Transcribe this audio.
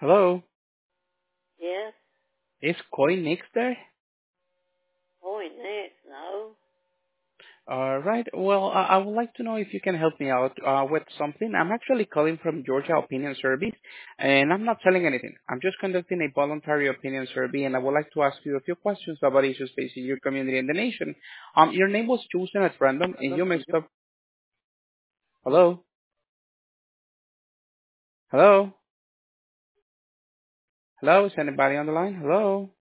Hello. Yes. Is Koi Nix there? Point next. No. All right. Well, I would like to know if you can help me out with something. I'm actually calling from Georgia Opinion Service, and I'm not selling anything. I'm just conducting a voluntary opinion survey, and I would like to ask you a few questions about issues facing your community and the nation. Your name was chosen at random, and you messed up. Hello. Hello. Hello. Is anybody on the line? Hello.